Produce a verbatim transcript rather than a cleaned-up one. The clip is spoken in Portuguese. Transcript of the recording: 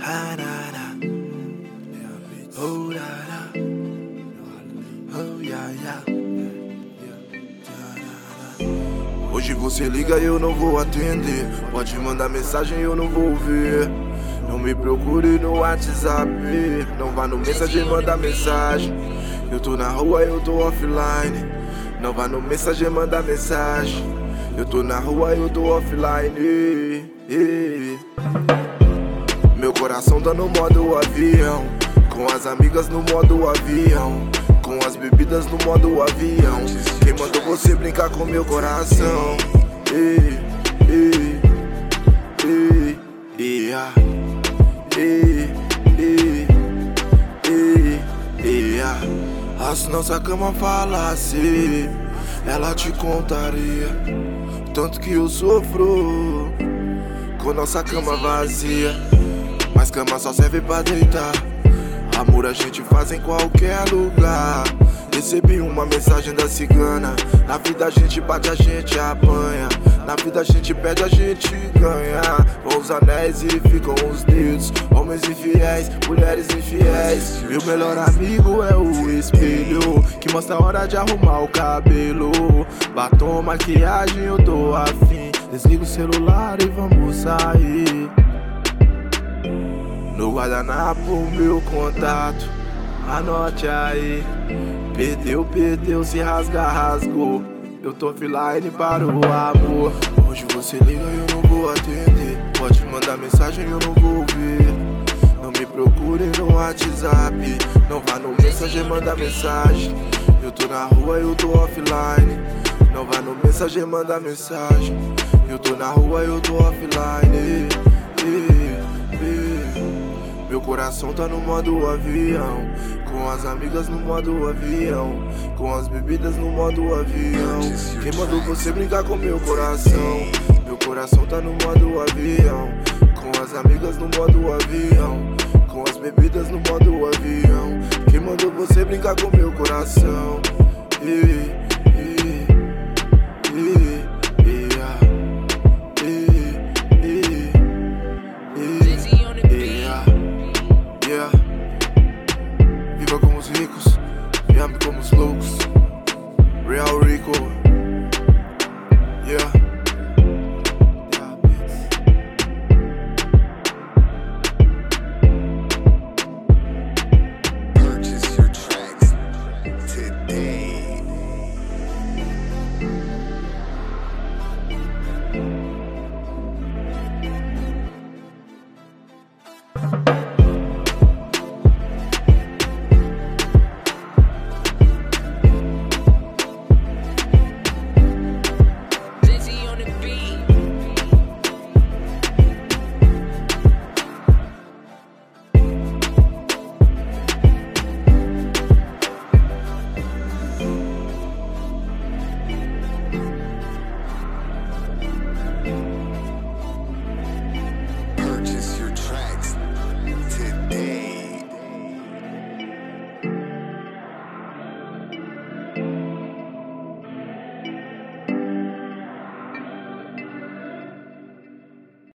Ah, na, na. Oh, na, na. Oh, yeah, yeah. Hoje você liga e eu não vou atender. Pode mandar mensagem e eu não vou ver. Não me procure no WhatsApp. Não vá no mensagem, manda mensagem. Eu tô na rua, eu tô offline. Não vá no mensagem, manda mensagem. Eu tô na rua, eu tô offline. Meu coração tá no modo avião. Com as amigas no modo avião. Com as bebidas no modo avião. Quem mandou você brincar com meu coração? Ei, ei, ei, ei, ah. ei, ei, ei, ei, ah. Ah, se nossa cama falasse, ela te contaria tanto que eu sofro com nossa cama vazia. Mas cama só serve pra deitar. Amor a gente faz em qualquer lugar. Recebi uma mensagem da cigana. Na vida a gente bate, a gente apanha. Na vida a gente perde, a gente ganha. Com os anéis e ficam os dedos. Homens infiéis, mulheres infiéis. Meu melhor amigo é o espelho que mostra a hora de arrumar o cabelo. Batom, maquiagem, eu tô afim. Desliga o celular e vamos sair. No guardanapo meu contato, anote aí. Perdeu, perdeu, se rasgar, rasgou. Eu tô offline para o amor. Hoje você liga e eu não vou atender. Pode mandar mensagem e eu não vou ver. Não me procure no WhatsApp. Não vá no mensagem, manda mensagem. Eu tô na rua, eu tô offline. Não vá no mensagem, manda mensagem. Eu tô na rua, eu tô offline. Meu coração tá no modo avião. Com as amigas no modo avião. Com as bebidas no modo avião. Quem mandou você brincar com meu coração? Meu coração tá no modo avião. Com as amigas no modo avião. Com as bebidas no modo avião. Quem mandou você brincar com meu coração? E